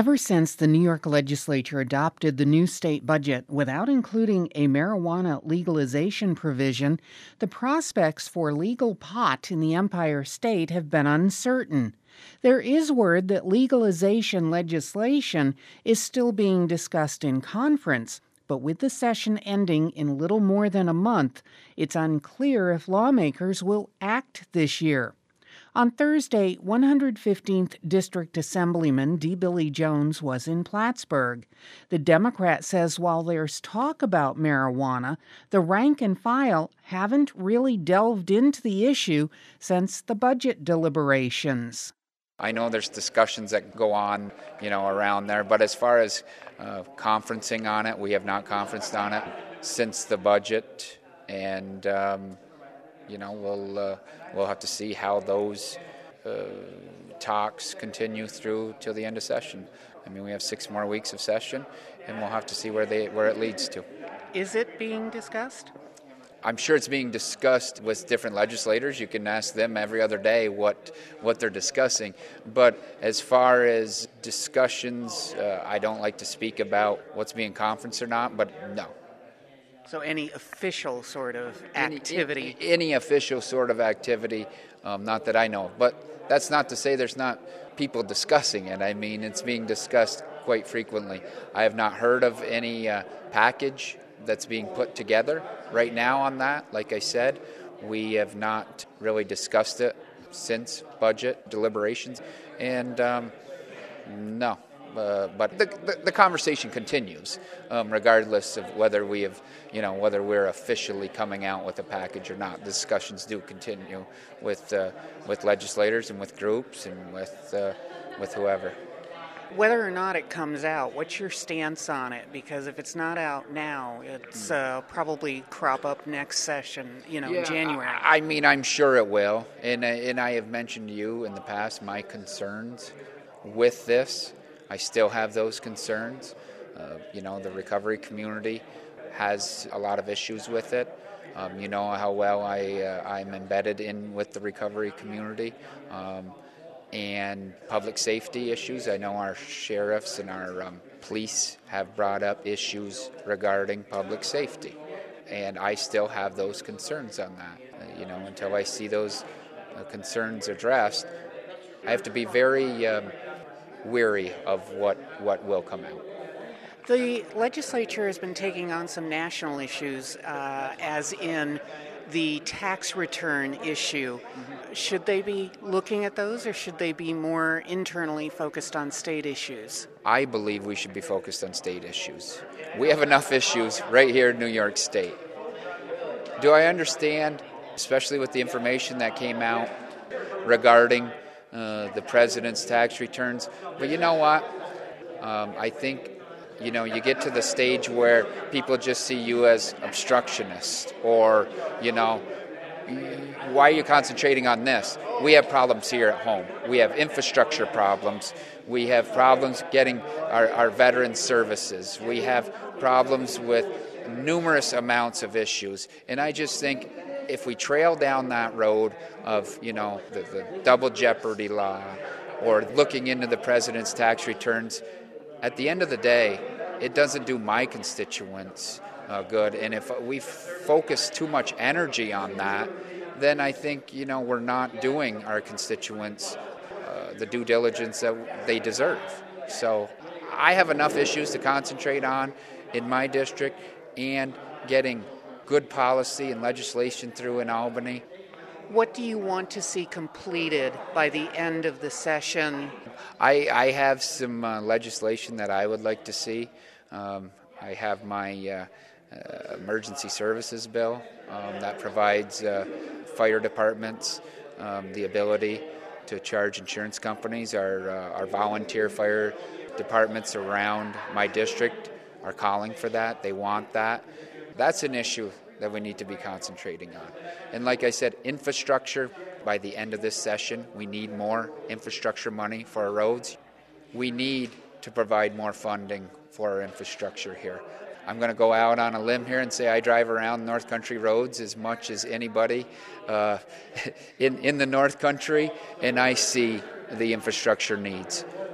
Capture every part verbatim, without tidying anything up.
Ever since the New York legislature adopted the new state budget without including a marijuana legalization provision, the prospects for legal pot in the Empire State have been uncertain. There is word that legalization legislation is still being discussed in conference, but with the session ending in little more than a month, it's unclear if lawmakers will act this year. On Thursday, one hundred fifteenth District Assemblyman D. Billy Jones was in Plattsburgh. The Democrat says while there's talk about marijuana, the rank and file haven't really delved into the issue since the budget deliberations. I know there's discussions that go on, you know, around there, but as far as uh, conferencing on it, we have not conferenced on it since the budget, and um, you know, we'll uh, we'll have to see how those uh, talks continue through till the end of session. I mean, we have six more weeks of session, and we'll have to see where they where it leads to. Is it being discussed? I'm sure it's being discussed with different legislators. You can ask them every other day what what they're discussing. But as far as discussions, uh, I don't like to speak about what's being conferenced or not, but no. So any official sort of activity? Any, any official sort of activity, um, not that I know. But that's not to say there's not people discussing it. I mean, it's being discussed quite frequently. I have not heard of any uh, package that's being put together right now on that. Like I said, we have not really discussed it since budget deliberations. And um, no. Uh, but the, the the conversation continues, um, regardless of whether we have, you know, whether we're officially coming out with a package or not. Discussions do continue with uh, with legislators and with groups and with uh, with whoever. Whether or not it comes out, what's your stance on it? Because if it's not out now, it's uh, probably crop up next session, you know, yeah, in January. I, I mean, I'm sure it will, and and I have mentioned to you in the past my concerns with this. I still have those concerns. Uh, you know, the recovery community has a lot of issues with it. Um, you know how well I, uh, I'm embedded in with the recovery community. Um, and public safety issues. I know our sheriffs and our um, police have brought up issues regarding public safety. And I still have those concerns on that. Uh, you know, until I see those uh, concerns addressed, I have to be very... Um, weary of what, what will come out. The legislature has been taking on some national issues, uh, as in the tax return issue. Mm-hmm. Should they be looking at those, or should they be more internally focused on state issues? I believe we should be focused on state issues. We have enough issues right here in New York State. Do I understand, especially with the information that came out regarding Uh, the president's tax returns? But you know what? Um, I think, you know, you get to the stage where people just see you as obstructionist, or, you know, why are you concentrating on this? We have problems here at home. We have infrastructure problems. We have problems getting our, our veteran services. We have problems with numerous amounts of issues. And I just think if we trail down that road of, you know, the, the double jeopardy law or looking into the president's tax returns, at the end of the day, it doesn't do my constituents uh, good. And if we focus too much energy on that, then I think, you know, we're not doing our constituents uh, the due diligence that they deserve. So I have enough issues to concentrate on in my district, and getting good policy and legislation through in Albany. What do you want to see completed by the end of the session? I, I have some uh, legislation that I would like to see. Um, I have my uh, uh, emergency services bill um, that provides uh, fire departments um, the ability to charge insurance companies. Our, uh, our volunteer fire departments around my district are calling for that. They want that. That's an issue that we need to be concentrating on. And like I said, infrastructure, by the end of this session, we need more infrastructure money for our roads. We need to provide more funding for our infrastructure here. I'm going to go out on a limb here and say I drive around North Country roads as much as anybody uh, in, in the North Country, and I see the infrastructure needs.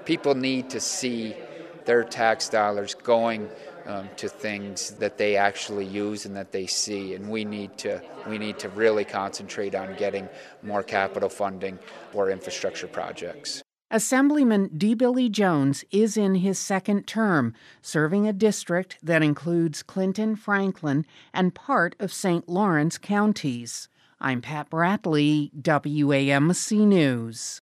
People need to see their tax dollars going um, to things that they actually use and that they see, and we need to we need to really concentrate on getting more capital funding for infrastructure projects. Assemblyman D. Billy Jones is in his second term, serving a district that includes Clinton, Franklin, and part of Saint Lawrence counties. I'm Pat Bradley, W A M C News.